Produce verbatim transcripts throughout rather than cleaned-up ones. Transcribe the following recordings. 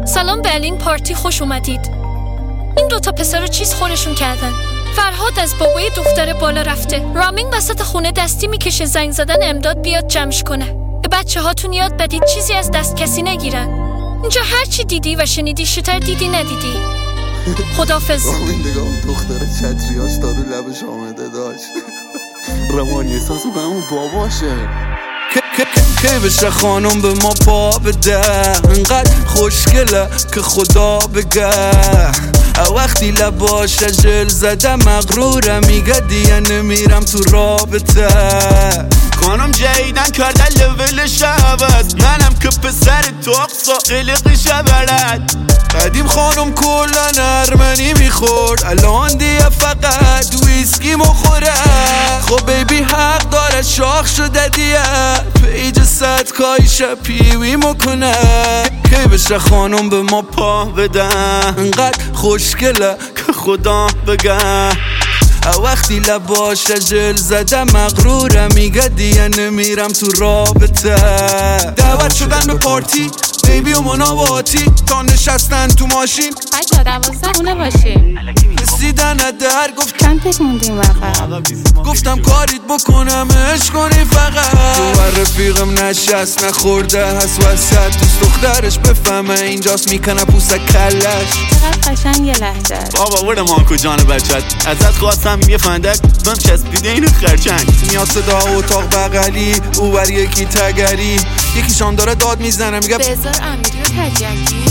سلام برلین پارتی، خوش اومدید. این دوتا پسر رو چیز خورشون کردن. فرهاد از بابای دختر بالا رفته. رامین وسط خونه دستی میکشه زنگ زدن امداد بیاد جمعش کنه. به بچه هاتون یاد بدید چیزی از دست کسی نگیرن. اینجا هر چی دیدی و شنیدی شتر دیدی ندیدی. خدافظ. رامین نگاه دختر چتریاش تا رو لبش آمده داشت. روانی احساس به همون باباشه. که بشه خانم به ما پا بده، انقدر خوشگله که خدا بگه. وقتی لباش جل زده مغروره، میگه دیگه نمیرم تو رابطه. خانم جیدن کرده لولش عوض، منم که پسر توقصا قلقش بلد. قدیم خانم کلا ارمنی میخورد، الان دیگه فقط ویسکی مخوره. خب بیبی حق داره شاخ شده دیگه، پیج صد کایشه پیوی مکنه. که بشه خانم به ما پا بدن، انقدر خوشگله که خدا بگه. وقتی لباش جل زده مغروره، میگه دیگه نمیرم تو رابطه. دعوت شدن به پارتی بیبی و مناواتی، تا نشستن تو ماشین بچه دوازده خونه باشیم. رسیدن در گفت چند تک موندیم واقعا. گفتم کاریت بکنم عشق کنی فقط. تو رفیقم نشست نخورده هست وسط، دوست دخترش بفهمه اینجاست میکنه پوست کلش. چقدر قشنگ لهجه. بابا ور مانکو جان بچت، ازت خواستم یه فندک بم چسبیده اینو خرچنگ. میاد صدا اتاق بغلی، او بر یکی تگری، یکیشان داره داد میزنه میگه بذار امیری و تجنگی.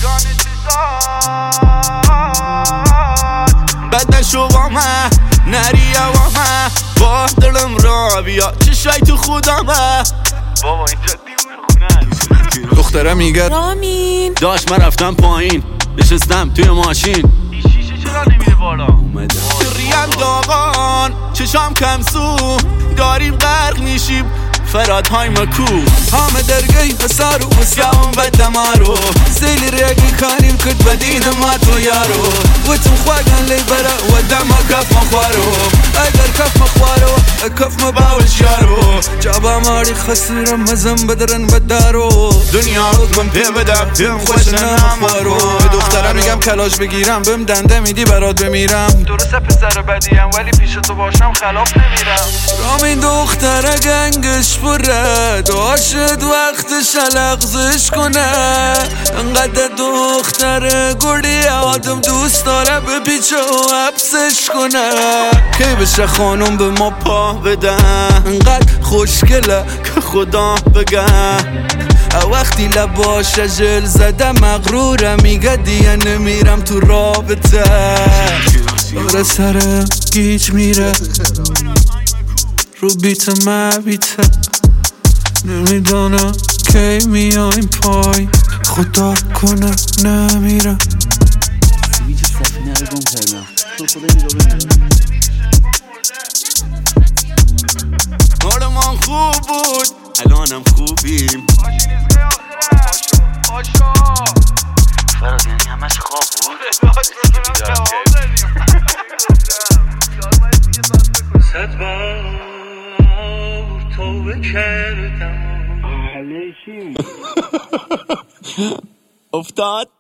بد نشو با من نریه با من، با دلم را بیا چشای تو خودم. بابا اینجا دیوونه خونه. دختره میگه رامین داشت من رفتم پایین، نشستم توی ماشین. این شیشه چرا نمیره بالا؟ اومده ریم داغان چشام کمسو، داریم غرق میشیم فرادهای مکو. همه درگی پسر و مسیام و دمارو، زیلی ریگی کانیم کد بدید ما تو یارو. و تو خواهن لی برا و دما کف مخوارو، اگر کف مخوارو کف مباوش یارو. جابا ماری خسرم مزم بدرن بدارو، دنیا رو بم پی بدم پیم خوش نمارو. به دختره میگم کلاش بگیرم بهم دنده میدی برات بمیرم. درسته پسر بدیم ولی پیش تو باشم خلاف نمیرم. رامین دختره گنگش پره، داشت وقتش لغزش کنه. انقدر دختره گردی آدم دوست داره به پیچه و حبسش کنه. که بشه خانم به ما پا بدن، انقدر خوشگله که خدا بگه. وقتی لباش جل زده مغروره، میگه دیگه نمیرم تو رابطه. داره سرم گیج میره رو بیت مبیته، نمیدانم کی میایم پای، خدا کنه نمیرم. سویچ سفینه رو گم کردم، تو خدا نگاه ببینم. حالمان خوب بود الانم خوبیم. فراد یعنی همش خواب بود. صد بار توبه کردم افتاد